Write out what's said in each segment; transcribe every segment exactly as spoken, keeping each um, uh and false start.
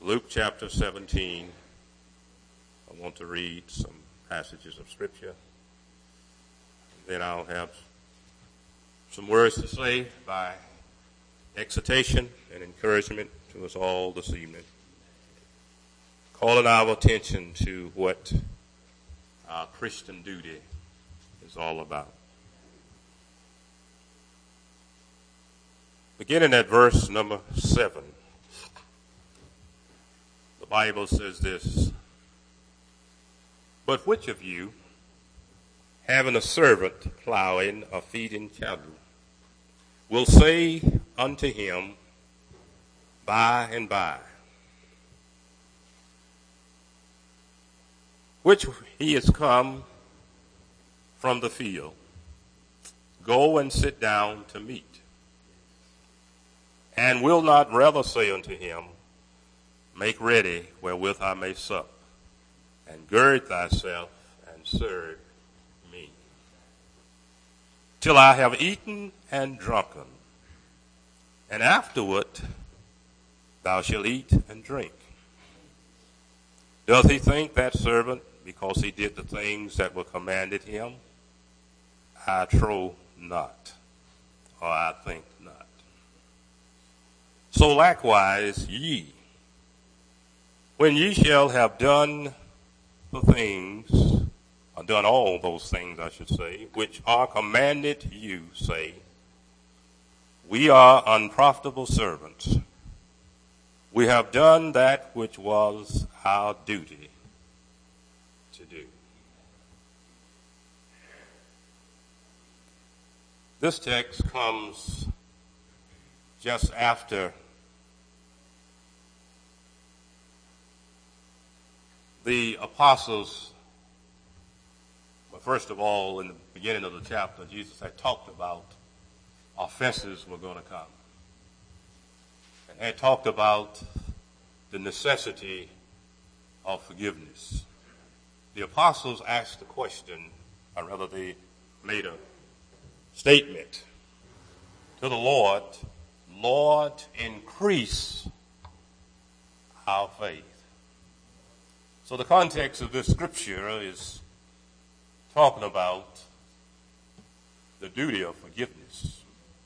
Luke chapter seventeen. I want to read some passages of Scripture. Then I'll have some words to say by exhortation and encouragement to us all this evening, calling our attention to what our Christian duty is all about. Beginning at verse number seven, the Bible says this: "But which of you, having a servant plowing or feeding cattle, will say unto him by and by, which he is come from the field, go and sit down to meat? And will not rather say unto him, make ready wherewith I may sup, and gird thyself and serve me, till I have eaten and drunken, and afterward thou shalt eat and drink? Doth he think that servant, because he did the things that were commanded him? I trow not, or I think not. So likewise ye, when ye shall have done the things, or done all those things, I should say, which are commanded you, say, we are unprofitable servants. We have done that which was our duty to do." This text comes just after the apostles. But first of all, in the beginning of the chapter, Jesus had talked about offenses were going to come, and had talked about the necessity of forgiveness. The apostles asked the question, or rather they made a statement to the Lord: Lord, increase our faith. So the context of this scripture is talking about the duty of forgiveness.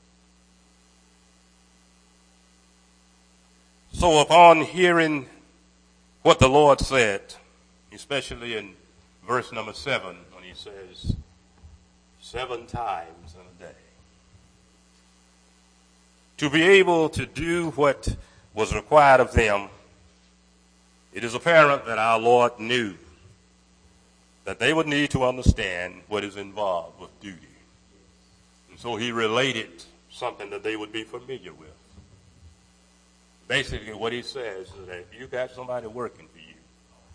So upon hearing what the Lord said, especially in verse number seven, when he says, seven times in a day, to be able to do what was required of them, it is apparent that our Lord knew that they would need to understand what is involved with duty. And so he related something that they would be familiar with. Basically what he says is that if you got somebody working for you,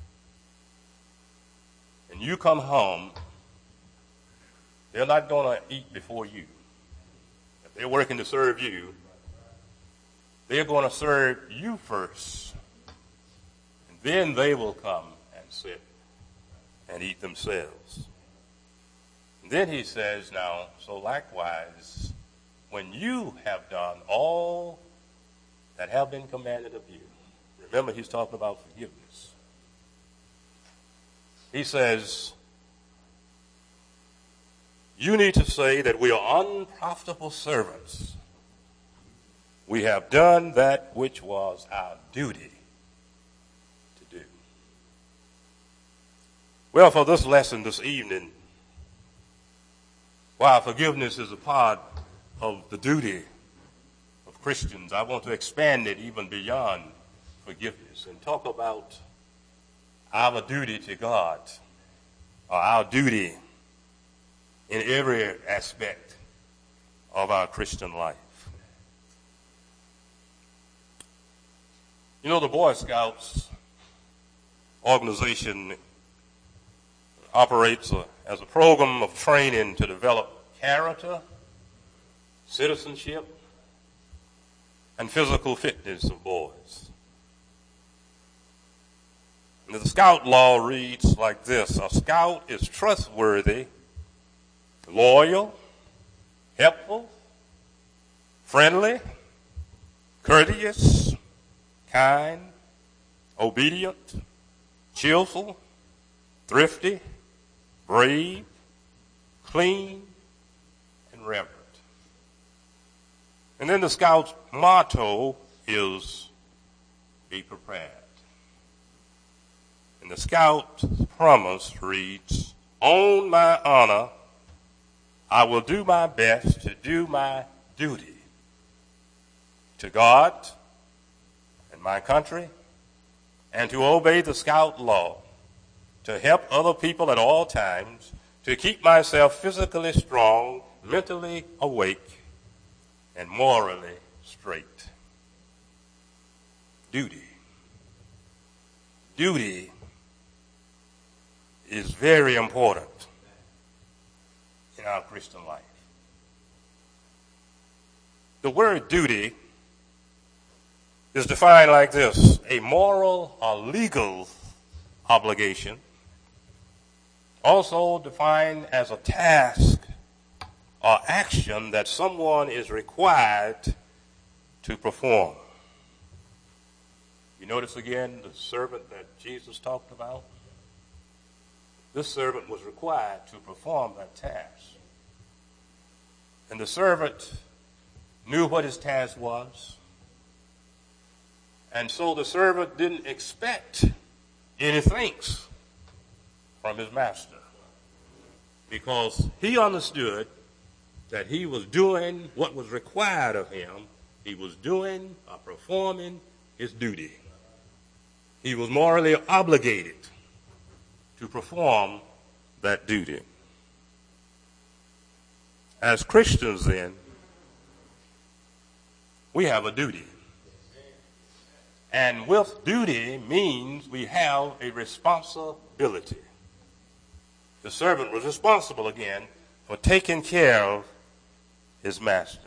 and you come home, they're not going to eat before you. If they're working to serve you, they're going to serve you first. And then they will come and sit and eat themselves. And then he says, now, so likewise, when you have done all that have been commanded of you. Remember, he's talking about forgiveness. He says, you need to say that we are unprofitable servants. We have done that which was our duty to do. Well, for this lesson this evening, while forgiveness is a part of the duty of Christians, I want to expand it even beyond forgiveness and talk about our duty to God, or our duty in every aspect of our Christian life. You know, the Boy Scouts organization operates a, as a program of training to develop character, citizenship, and physical fitness of boys. And the Scout law reads like this: a Scout is trustworthy, loyal, helpful, friendly, courteous, kind, obedient, cheerful, thrifty, brave, clean, and reverent. And then the Scout's motto is be prepared. And the Scout's promise reads, on my honor, I will do my best to do my duty to God and my country, and to obey the Scout law, to help other people at all times, to keep myself physically strong, mentally awake, and morally straight. Duty. Duty is very important in our Christian life. The word duty is defined like this: a moral or legal obligation, also defined as a task or action that someone is required to perform. You notice again the servant that Jesus talked about? This servant was required to perform that task. And the servant knew what his task was. And so the servant didn't expect any thanks from his master, because he understood that he was doing what was required of him. He was doing or performing his duty. He was morally obligated to perform that duty. As Christians, then, we have a duty. And with duty means we have a responsibility. The servant was responsible again for taking care of his master.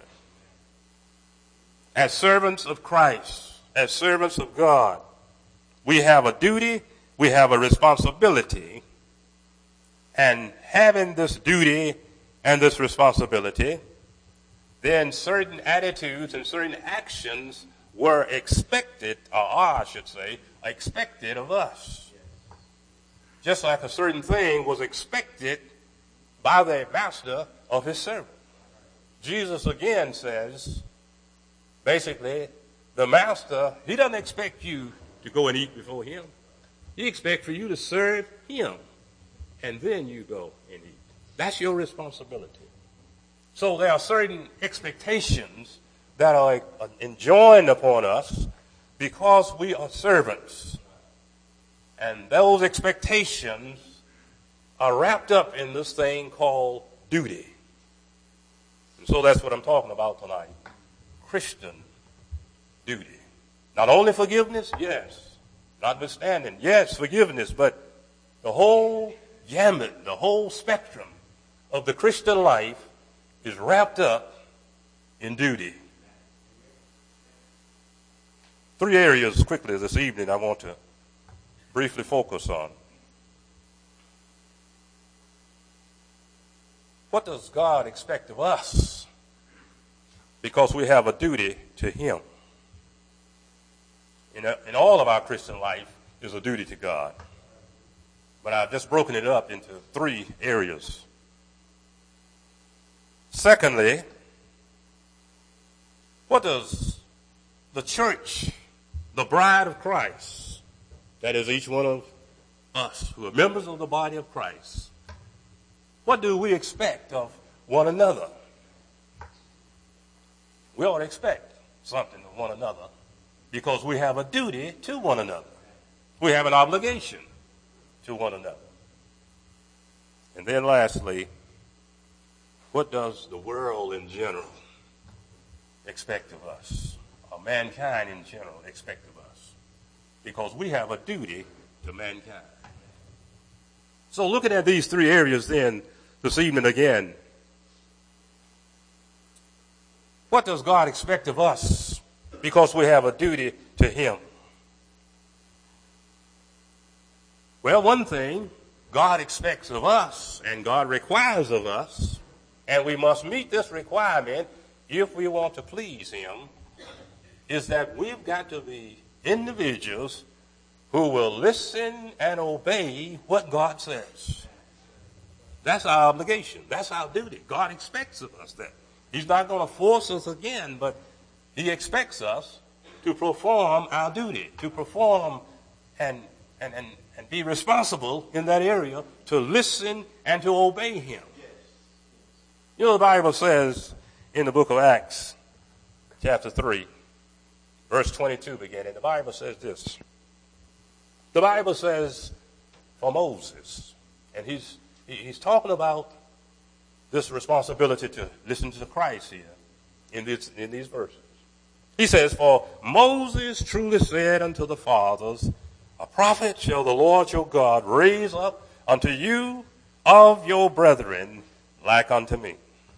As servants of Christ, as servants of God, we have a duty, we have a responsibility. And having this duty and this responsibility, then certain attitudes and certain actions were expected, or are, I should say, expected of us. Just like a certain thing was expected by the master of his servant. Jesus again says, basically, the master, he doesn't expect you to go and eat before him. He expects for you to serve him, and then you go and eat. That's your responsibility. So there are certain expectations that are enjoined upon us because we are servants. And those expectations are wrapped up in this thing called duty. And so that's what I'm talking about tonight. Christian duty. Not only forgiveness, yes. Notwithstanding, yes, forgiveness, but the whole gamut, the whole spectrum of the Christian life is wrapped up in duty. Three areas quickly this evening I want to briefly focus on. What does God expect of us? Because we have a duty to him. In, a, in all of our Christian life is a duty to God. But I've just broken it up into three areas. Secondly, what does the church, the bride of Christ, that is each one of us who are members of the body of Christ, what do we expect of one another? We ought to expect something of one another because we have a duty to one another. We have an obligation to one another. And then lastly, what does the world in general expect of us, or mankind in general expect of us? Because we have a duty to mankind. So looking at these three areas then this evening again, what does God expect of us? Because we have a duty to him. Well, one thing God expects of us and God requires of us, and we must meet this requirement if we want to please him, is that we've got to be individuals who will listen and obey what God says. That's our obligation. That's our duty. God expects of us that. He's not going to force us again, but he expects us to perform our duty, to perform and, and, and, and be responsible in that area, to listen and to obey him. You know, the Bible says in the book of Acts, chapter three, verse twenty-two beginning, the Bible says this. The Bible says for Moses, and he's he's talking about this responsibility to listen to Christ here in this in these verses. He says, for Moses truly said unto the fathers, a prophet shall the Lord your God raise up unto you of your brethren like unto me.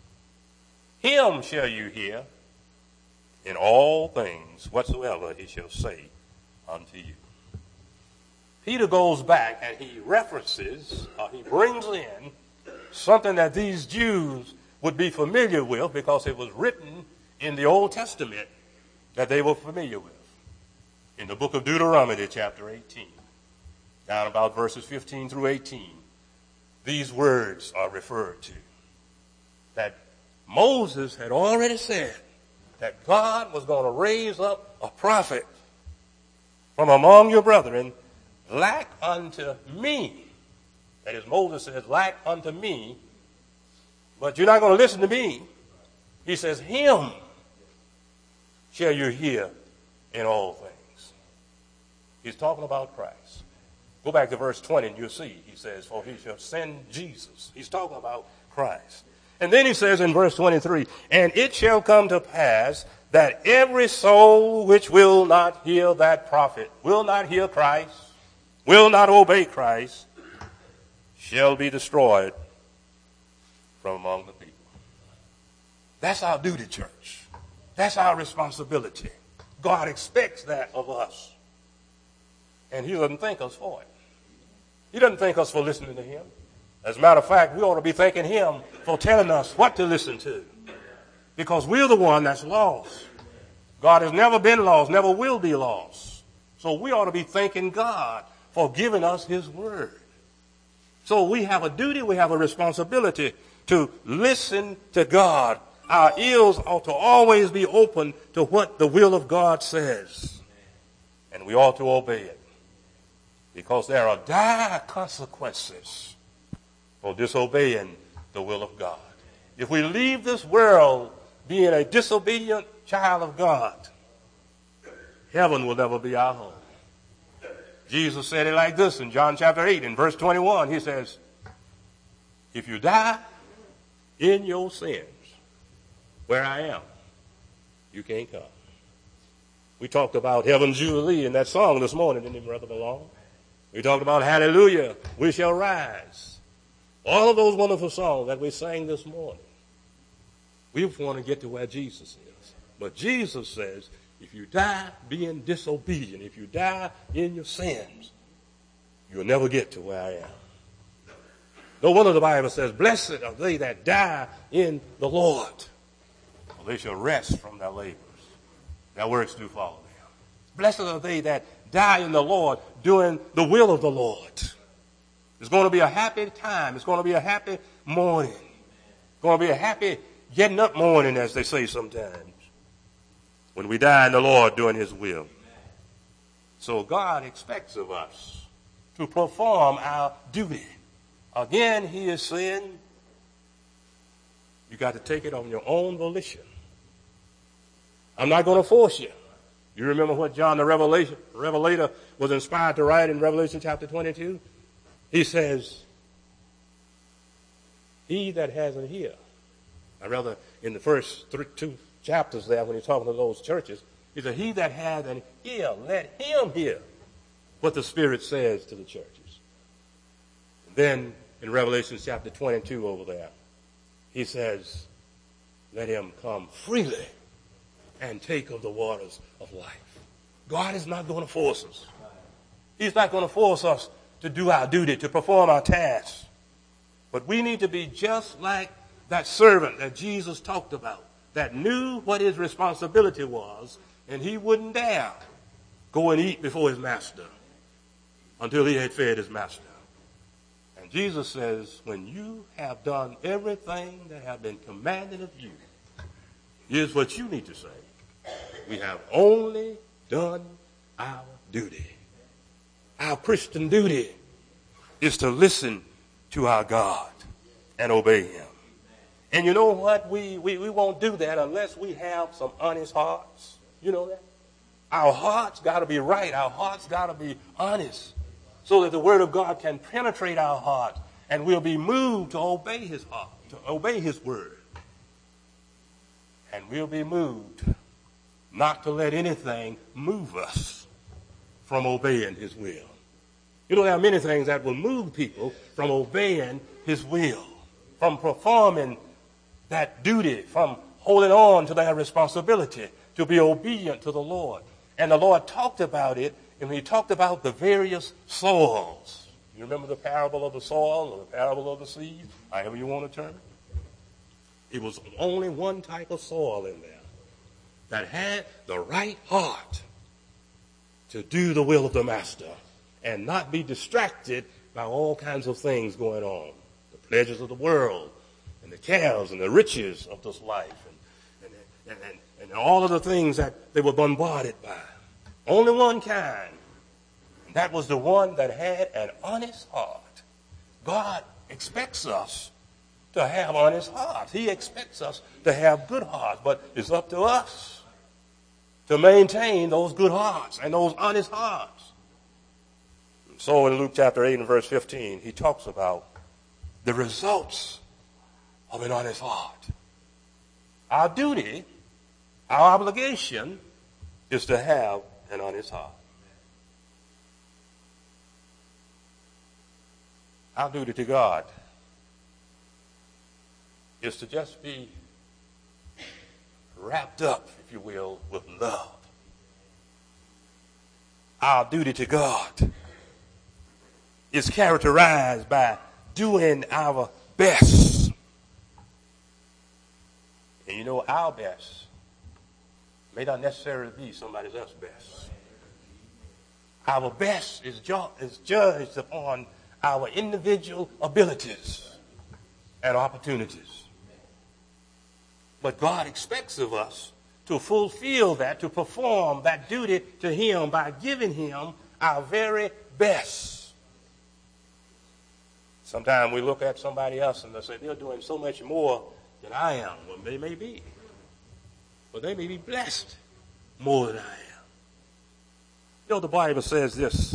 Him shall you hear in all things whatsoever he shall say unto you. Peter goes back and he references, or he brings in something that these Jews would be familiar with because it was written in the Old Testament that they were familiar with. In the book of Deuteronomy, chapter eighteen, down about verses fifteen through eighteen, these words are referred to. That Moses had already said that God was going to raise up a prophet from among your brethren like unto me. That is, Moses says, like unto me, but you're not going to listen to me. He says, him shall you hear in all things. He's talking about Christ. Go back to verse twenty and you'll see. He says, for he shall send Jesus. He's talking about Christ. And then he says in verse twenty-three, and it shall come to pass that every soul which will not hear that prophet, will not hear Christ, will not obey Christ, shall be destroyed from among the people. That's our duty, church. That's our responsibility. God expects that of us. And he doesn't thank us for it. He doesn't thank us for listening to him. As a matter of fact, we ought to be thanking him for telling us what to listen to. Because we're the one that's lost. God has never been lost, never will be lost. So we ought to be thanking God for giving us his word. So we have a duty, we have a responsibility to listen to God. Our ears ought to always be open to what the will of God says. And we ought to obey it. Because there are dire consequences for disobeying the will of God. If we leave this world being a disobedient child of God, heaven will never be our home. Jesus said it like this in John chapter eight in verse twenty-one. He says, if you die in your sins, where I am, you can't come. We talked about Heaven's Jubilee in that song this morning, didn't we, Brother Malone? We talked about Hallelujah, we shall rise. All of those wonderful songs that we sang this morning. We want to get to where Jesus is. But Jesus says, if you die being disobedient, if you die in your sins, you'll never get to where I am. No wonder the Bible says, blessed are they that die in the Lord, for they shall rest from their labors. Their works do follow them. Blessed are they that die in the Lord, doing the will of the Lord. It's going to be a happy time. It's going to be a happy morning. It's going to be a happy getting up morning, as they say sometimes, when we die in the Lord doing his will. So God expects of us to perform our duty. Again, he is saying, you got to take it on your own volition. I'm not going to force you. You remember what John the Revelation, Revelator was inspired to write in Revelation chapter twenty-two? He says, he that has an ear, or rather in the first three, two chapters there when he's talking to those churches, he said, he that has an ear, let him hear what the Spirit says to the churches. And then in Revelation chapter twenty-two over there, he says, let him come freely and take of the waters of life. God is not going to force us. He's not going to force us to do our duty, to perform our tasks. But we need to be just like that servant that Jesus talked about, that knew what his responsibility was, and he wouldn't dare go and eat before his master. until he had fed his master. And Jesus says, when you have done everything that have been commanded of you, here's what you need to say. We have only done our duty. Our Christian duty is to listen to our God and obey him. And you know what? We, we, we won't do that unless we have some honest hearts. You know that? Our hearts got to be right. Our hearts got to be honest so that the word of God can penetrate our hearts and we'll be moved to obey his heart, to obey his word. And we'll be moved not to let anything move us from obeying his will. You know, there are many things that will move people from obeying his will, from performing that duty, from holding on to their responsibility to be obedient to the Lord. And the Lord talked about it, and he talked about the various soils. You remember the parable of the soil or the parable of the seed, however you want to term it? It was only one type of soil in there that had the right heart to do the will of the master and not be distracted by all kinds of things going on. The pleasures of the world and the cares and the riches of this life and, and, and, and, and all of the things that they were bombarded by. Only one kind. And that was the one that had an honest heart. God expects us to have honest hearts. He expects us to have good hearts, but it's up to us to maintain those good hearts and those honest hearts. So in Luke chapter eight and verse fifteen, he talks about the results of an honest heart. Our duty, our obligation is to have an honest heart. Our duty to God is to just be wrapped up, if you will, with love. Our duty to God is characterized by doing our best. And you know, our best may not necessarily be somebody else's best. Our best is, ju- is judged upon our individual abilities and opportunities. But God expects of us to fulfill that, to perform that duty to him by giving him our very best. Sometimes we look at somebody else and they say they're doing so much more than I am. Well, they may be. But they may be blessed more than I am. You know, the Bible says this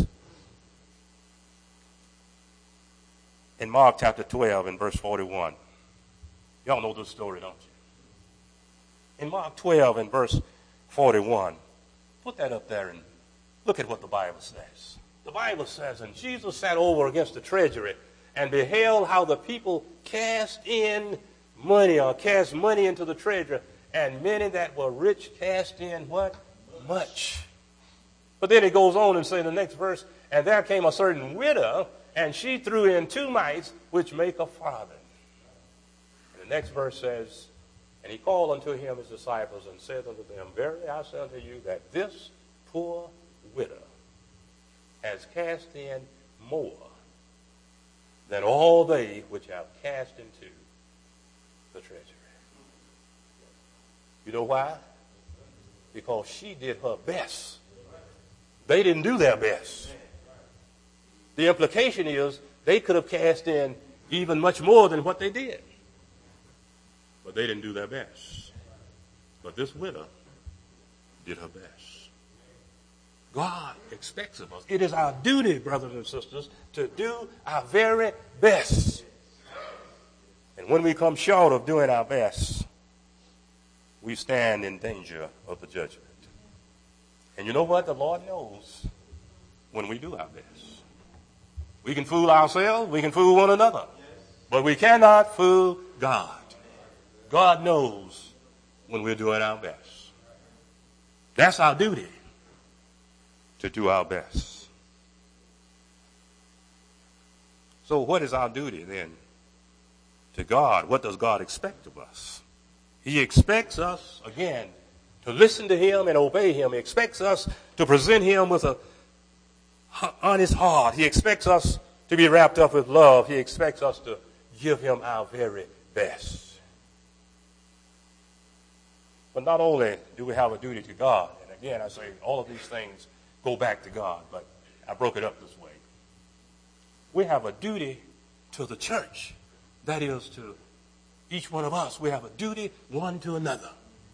in Mark chapter twelve and verse forty-one. Y'all know this story, don't you? In Mark twelve and verse forty-one, put that up there and look at what the Bible says. The Bible says, and Jesus sat over against the treasury and beheld how the people cast in money or cast money into the treasury, and many that were rich cast in what? Much. But then it goes on and say in the next verse, and there came a certain widow, and she threw in two mites, which make a farthing. And the next verse says, and he called unto him his disciples and said unto them, verily I say unto you that this poor widow has cast in more than all they which have cast into the treasury. You know why? Because she did her best. They didn't do their best. The implication is they could have cast in even much more than what they did. But they didn't do their best. But this widow did her best. God expects of us. It is our duty, brothers and sisters, to do our very best. And when we come short of doing our best, we stand in danger of the judgment. And you know what? The Lord knows when we do our best. We can fool ourselves, we can fool one another, but we cannot fool God. God knows when we're doing our best. That's our duty, to do our best. So what is our duty then to God? What does God expect of us? He expects us, again, to listen to him and obey him. He expects us to present him with a honest heart. He expects us to be wrapped up with love. He expects us to give him our very best. But not only do we have a duty to God, and again I say all of these things go back to God, but I broke it up this way. We have a duty to the church. That is to each one of us. We have a duty one to another.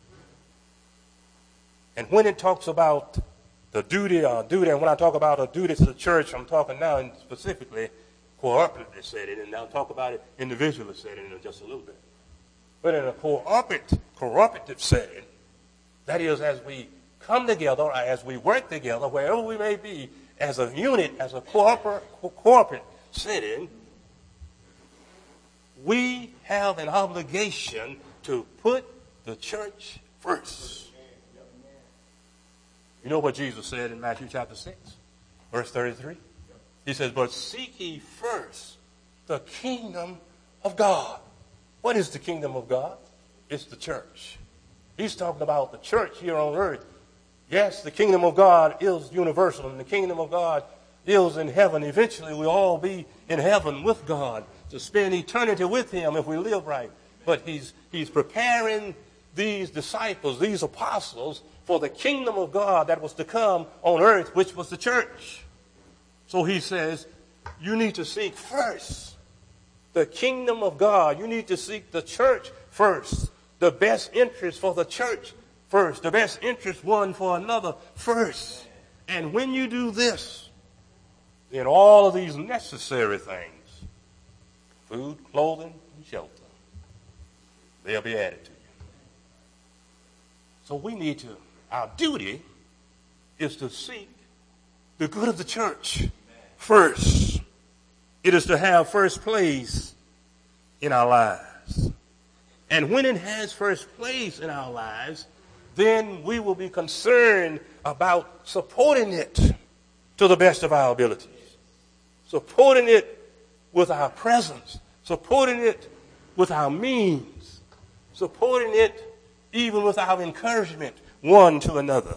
And when it talks about the duty, uh, duty, and when I talk about a duty to the church, I'm talking now in specifically cooperatively setting, and I'll talk about it individually setting in just a little bit. But in a cooperative, cooperative setting, that is as we come together, or as we work together, wherever we may be, as a unit, as a corporate, corporate setting, we have an obligation to put the church first. You know what Jesus said in Matthew chapter six, verse thirty-three? He says, but seek ye first the kingdom of God. What is the kingdom of God? It's the church. He's talking about the church here on earth. Yes, the kingdom of God is universal, and the kingdom of God is in heaven. Eventually, we'll all be in heaven with God to spend eternity with him if we live right. But he's, he's preparing these disciples, these apostles, for the kingdom of God that was to come on earth, which was the church. So he says, you need to seek first the kingdom of God. You need to seek the church first. The best interest for the church first. The best interest one for another first. And when you do this, then all of these necessary things, food, clothing, and shelter, they'll be added to you. So we need to, our duty is to seek the good of the church first. It is to have first place in our lives. And when it has first place in our lives, then we will be concerned about supporting it to the best of our abilities. Supporting it with our presence. Supporting it with our means. Supporting it even with our encouragement one to another.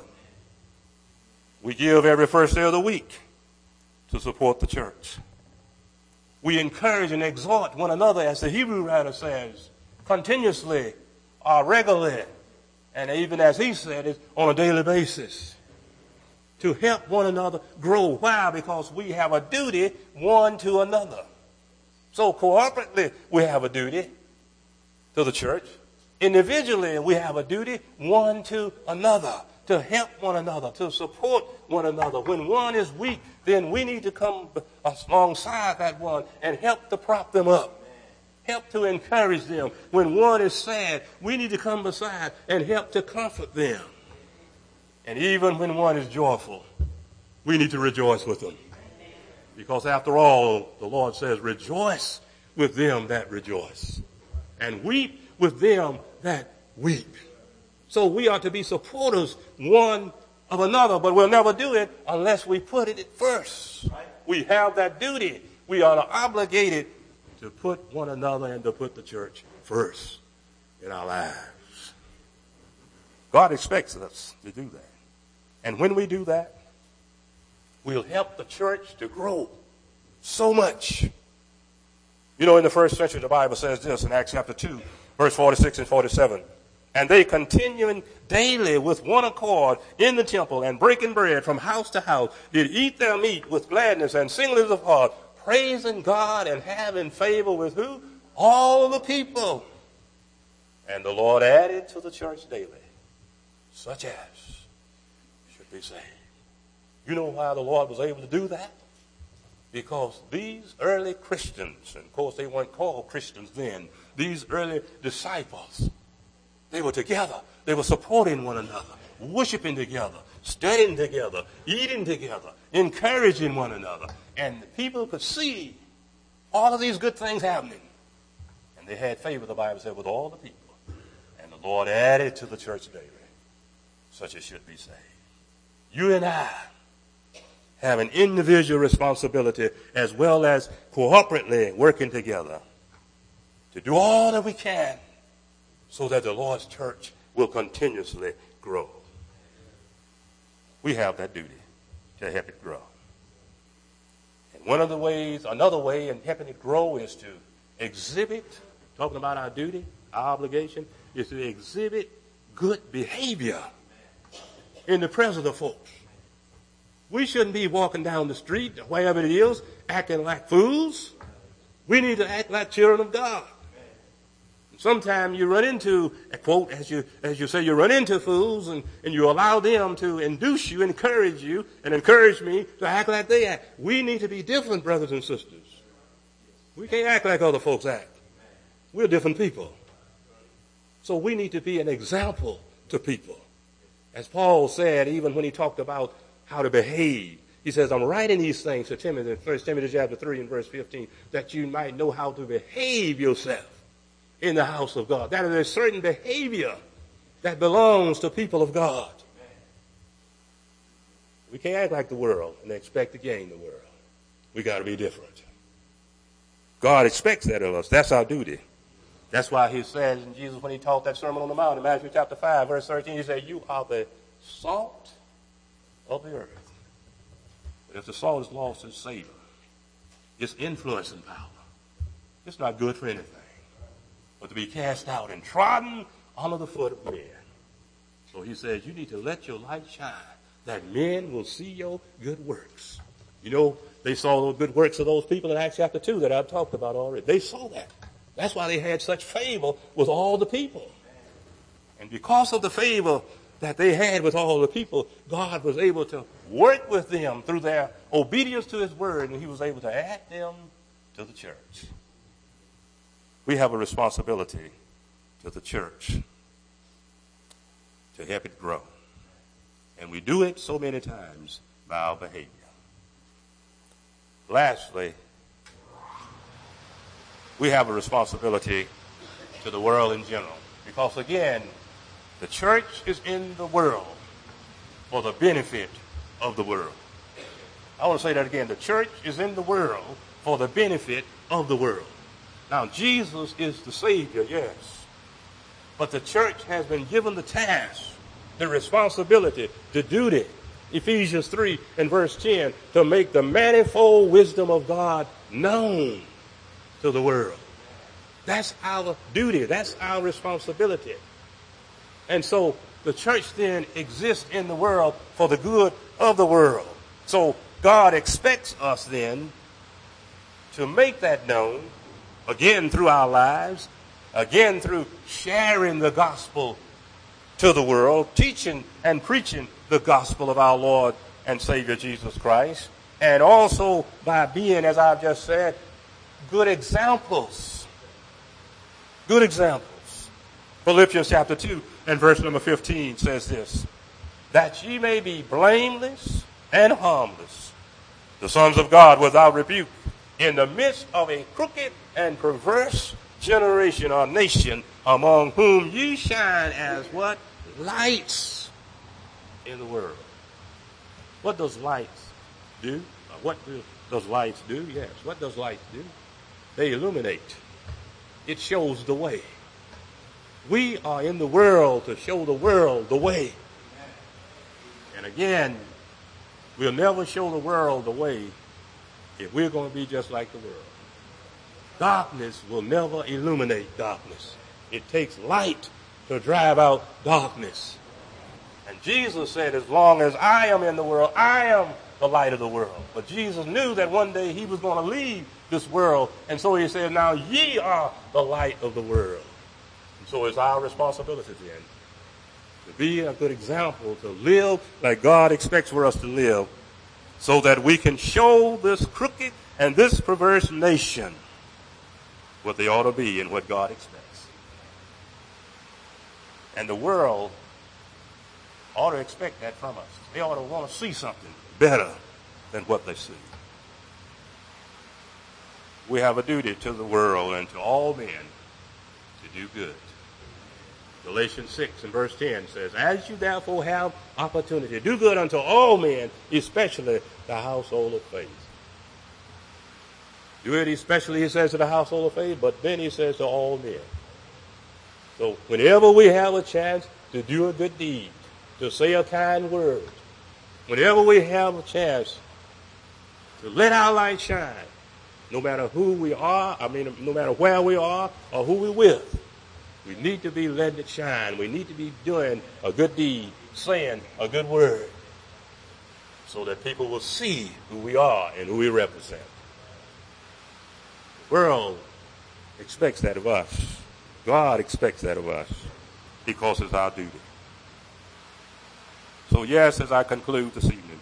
We give every first day of the week to support the church. We encourage and exhort one another, as the Hebrew writer says, continuously or regularly, and even as he said it, on a daily basis, to help one another grow. Why? Because we have a duty one to another. So corporately, we have a duty to the church. Individually, we have a duty one to another, to help one another, to support one another. When one is weak, then we need to come alongside that one and help to prop them up. Help to encourage them. When one is sad, we need to come beside and help to comfort them. And even when one is joyful, we need to rejoice with them. Because after all, the Lord says, rejoice with them that rejoice, and weep with them that weep. So we are to be supporters one of another, but we'll never do it unless we put it first. We have that duty. We are obligated to put one another and to put the church first in our lives. God expects us to do that. And when we do that, we'll help the church to grow so much. You know, in the first century, the Bible says this in Acts chapter two, verse forty-six and forty-seven. And they continuing daily with one accord in the temple and breaking bread from house to house, did eat their meat with gladness and singleness of heart, praising God and having favor with who? All the people. And the Lord added to the church daily, such as should be saved. You know why the Lord was able to do that? Because these early Christians, and of course they weren't called Christians then, these early disciples, they were together. They were supporting one another, worshiping together, studying together, eating together, encouraging one another. And people could see all of these good things happening. And they had favor, the Bible said, with all the people. And the Lord added to the church daily, such as should be saved. You and I have an individual responsibility as well as cooperatively working together to do all that we can so that the Lord's church will continuously grow. We have that duty to help it grow. And one of the ways, another way in helping it grow is to exhibit, talking about our duty, our obligation, is to exhibit good behavior in the presence of folks. We shouldn't be walking down the street, wherever it is, acting like fools. We need to act like children of God. Sometimes you run into, a quote, as you as you say, you run into fools and, and you allow them to induce you, encourage you, and encourage me to act like they act. We need to be different, brothers and sisters. We can't act like other folks act. We're different people. So we need to be an example to people. As Paul said, even when he talked about how to behave, he says, I'm writing these things to Timothy, First Timothy chapter three and verse fifteen, that you might know how to behave yourself in the house of God. That is a certain behavior that belongs to people of God. We can't act like the world and expect to gain the world. We got to be different. God expects that of us. That's our duty. That's why he says in Jesus, when he taught that Sermon on the Mount in Matthew chapter five, verse thirteen, he said, you are the salt of the earth. But if the salt is lost its savor, its influence and power, it's not good for anything but to be cast out and trodden under the foot of men. So he says, you need to let your light shine, that men will see your good works. You know, they saw the good works of those people in Acts chapter two that I've talked about already. They saw that. That's why they had such favor with all the people. And because of the favor that they had with all the people, God was able to work with them through their obedience to his word, and he was able to add them to the church. We have a responsibility to the church to help it grow. And we do it so many times by our behavior. Lastly, we have a responsibility to the world in general. Because again, the church is in the world for the benefit of the world. I want to say that again. The church is in the world for the benefit of the world. Now, Jesus is the Savior, yes. But the church has been given the task, the responsibility, the duty, Ephesians three and verse ten, to make the manifold wisdom of God known to the world. That's our duty. That's our responsibility. And so the church then exists in the world for the good of the world. So God expects us then to make that known, again through our lives, again through sharing the gospel to the world, teaching and preaching the gospel of our Lord and Savior Jesus Christ, and also by being, as I've just said, good examples. Good examples. Philippians chapter two and verse number fifteen says this, that ye may be blameless and harmless, the sons of God without rebuke, in the midst of a crooked and perverse generation or nation, among whom ye shine as what? Lights in the world. What does lights do? What do, does lights do? Yes. What does lights do? They illuminate. It shows the way. We are in the world to show the world the way. And again, we'll never show the world the way if we're going to be just like the world. Darkness will never illuminate darkness. It takes light to drive out darkness. And Jesus said, as long as I am in the world, I am the light of the world. But Jesus knew that one day he was going to leave this world. And so he said, now ye are the light of the world. And so it's our responsibility then to be a good example, to live like God expects for us to live, so that we can show this crooked and this perverse nation what they ought to be and what God expects. And the world ought to expect that from us. They ought to want to see something better than what they see. We have a duty to the world and to all men to do good. Galatians six and verse ten says, as you therefore have opportunity, do good unto all men, especially the household of faith. Do it especially, he says, to the household of faith, but then he says to all men. So whenever we have a chance to do a good deed, to say a kind word, whenever we have a chance to let our light shine, no matter who we are, I mean, no matter where we are or who we're with. We need to be letting it shine. We need to be doing a good deed, saying a good word, so that people will see who we are and who we represent. The world expects that of us. God expects that of us because it's our duty. So yes, as I conclude this evening,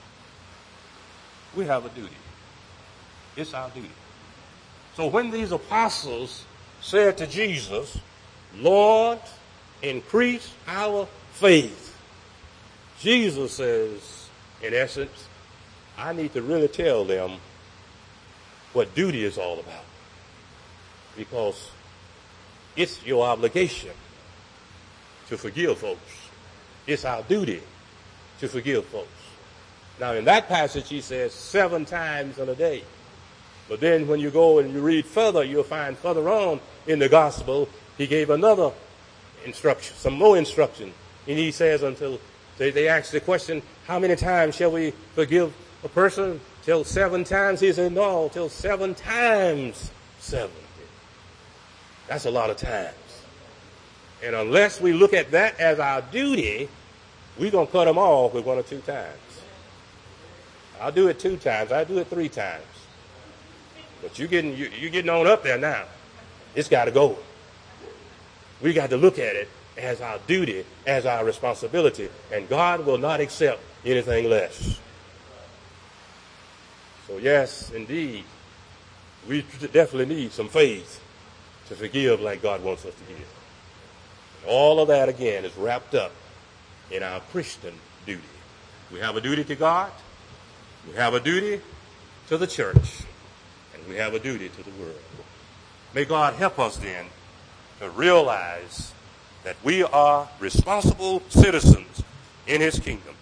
we have a duty. It's our duty. So when these apostles said to Jesus, Lord, increase our faith, Jesus says, in essence, I need to really tell them what duty is all about. Because it's your obligation to forgive folks. It's our duty to forgive folks. Now, in that passage, he says seven times in a day. But then when you go and you read further, you'll find further on in the gospel, he gave another instruction, some more instruction. And he says until they, they ask the question, how many times shall we forgive a person? Till seven times? He said, no, till seven times seven. That's a lot of times. And unless we look at that as our duty, we're going to cut them off with one or two times. I'll do it two times. I'll do it three times. But you're getting, you, you're getting on up there now. It's got to go. We got to look at it as our duty, as our responsibility. And God will not accept anything less. So yes, indeed, we definitely need some faith to forgive like God wants us to give. And all of that, again, is wrapped up in our Christian duty. We have a duty to God. We have a duty to the church. And we have a duty to the world. May God help us then to realize that we are responsible citizens in his kingdom.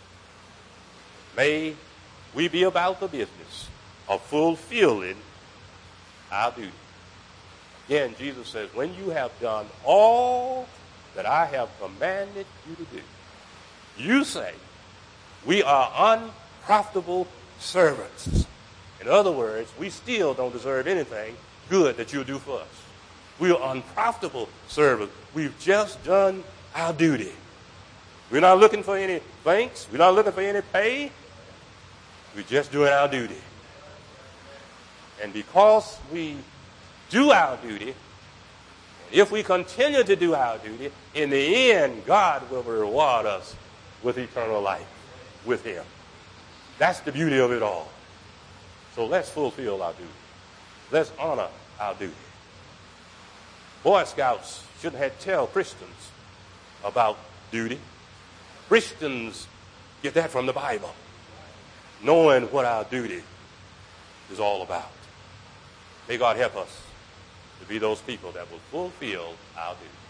May we be about the business of fulfilling our duty. Again, Jesus says, when you have done all that I have commanded you to do, you say, we are unprofitable servants. In other words, we still don't deserve anything good that you'll do for us. We are unprofitable servants. We've just done our duty. We're not looking for any thanks. We're not looking for any pay. We're just doing our duty. And because we do our duty, if we continue to do our duty, in the end, God will reward us with eternal life with him. That's the beauty of it all. So let's fulfill our duty. Let's honor our duty. Boy Scouts shouldn't have to tell Christians about duty. Christians get that from the Bible, knowing what our duty is all about. May God help us to be those people that will fulfill our duty.